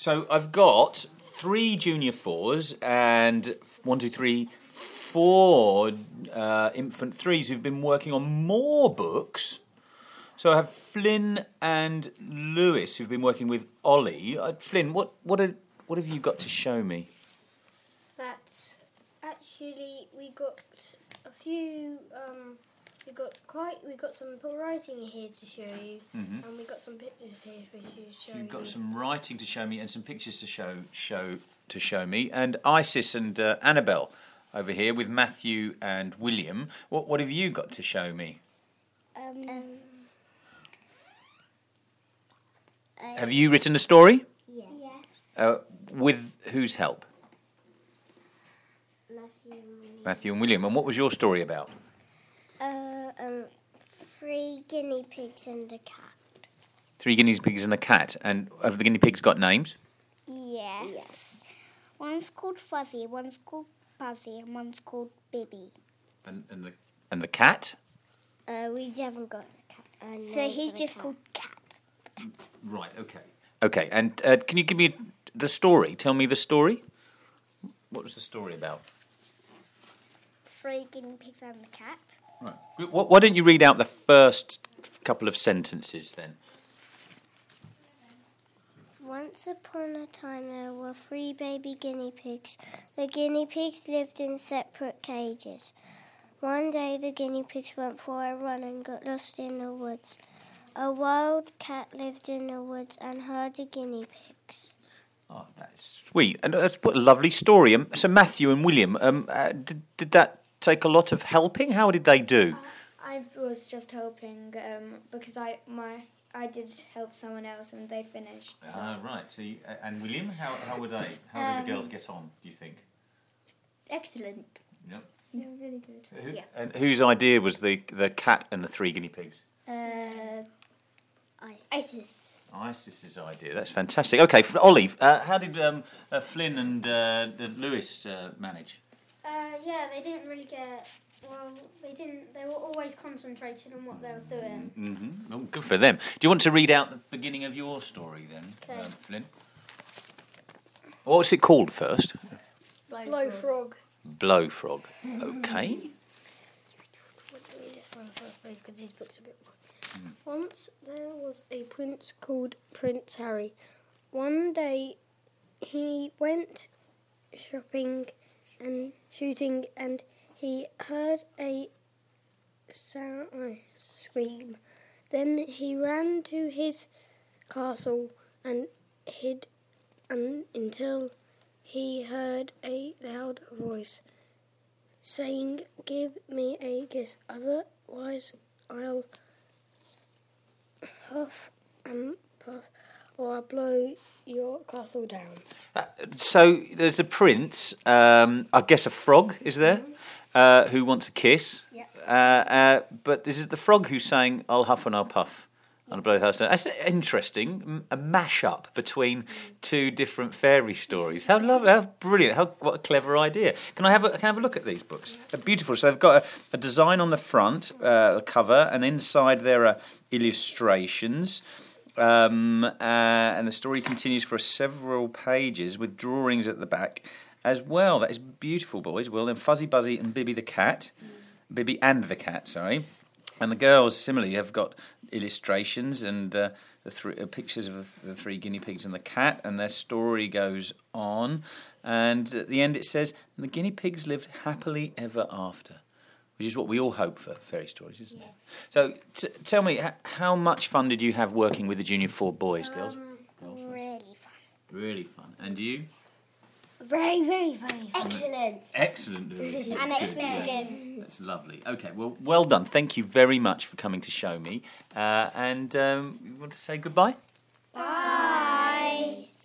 So I've got 3 junior 4s and 4 infant 3s who've been working on more books. So I have Flynn and Lewis who've been working with Ollie. Flynn, what have you got to show me? That's actually we got a few. We got some writing here to show you, and we got some pictures here for you to show you. You've got some writing to show me and some pictures to show me, and Isis and Annabelle over here with Matthew and William. What have you got to show me? Have you written a story? Yeah. With whose help? Matthew and William. And what was your story about? 3 guinea pigs and a cat. 3 guinea pigs and a cat. And have the guinea pigs got names? Yes. One's called Fuzzy, one's called Buzzy, and one's called Bibby. And the cat? We haven't got a cat. So he's just called Cat. Right. Okay. Okay. And can you give me the story? Tell me the story. What was the story about? 3 guinea pigs and a cat. Right. Why don't you read out the first couple of sentences then? Once upon a time there were 3 baby guinea pigs. The guinea pigs lived in separate cages. One day the guinea pigs went for a run and got lost in the woods. A wild cat lived in the woods and heard the guinea pigs. Oh, that's sweet. And what a lovely story. So Matthew and William, did that take a lot of helping? How did they do? I was just helping because I did help someone else and they finished. So. Right. So and William, how were they? How did the girls get on, do you think? Excellent. Yep. Yeah, really good. And whose idea was the cat and the 3 guinea pigs? Isis. Isis's idea. That's fantastic. Okay, Ollie, how did Flynn and Lewis manage? Yeah, they didn't really get... Well, they didn't... They were always concentrated on what they was doing. Mm-hmm. Oh, good for them. Do you want to read out the beginning of your story then, Flynn? What's it called first? Blow Frog. Blow Frog. Okay. Let's read it from the first page because these books are a bit more. Once there was a prince called Prince Harry. One day he went shopping and shooting and he heard a scream. Then he ran to his castle and hid until he heard a loud voice saying, "Give me a kiss, otherwise I'll huff and puff or I'll blow your castle down." So there's a prince, I guess a frog, is there, who wants a kiss. Yeah. But this is the frog who's saying, "I'll huff and I'll puff." And blow the house down. That's interesting, a mash-up between 2 different fairy stories. How lovely, how brilliant, what a clever idea. Can I have a look at these books? They're beautiful. So they've got a design on the front, the cover, and inside there are illustrations. And the story continues for several pages with drawings at the back as well. That is beautiful, boys. Well, then Fuzzy, Buzzy and Bibby the cat. Bibby and the cat, sorry. And the girls, similarly, have got illustrations and pictures of the 3 guinea pigs and the cat, and their story goes on. And at the end it says, "And the guinea pigs lived happily ever after," which is what we all hope for fairy stories, isn't it? So tell me, how much fun did you have working with the Junior 4 boys, girls? Really fun. Really fun. And you? Very, very, very fun. Excellent. Excellent, Lewis. And Good, excellent yeah. again. That's lovely. Okay, well done. Thank you very much for coming to show me. And you want to say goodbye?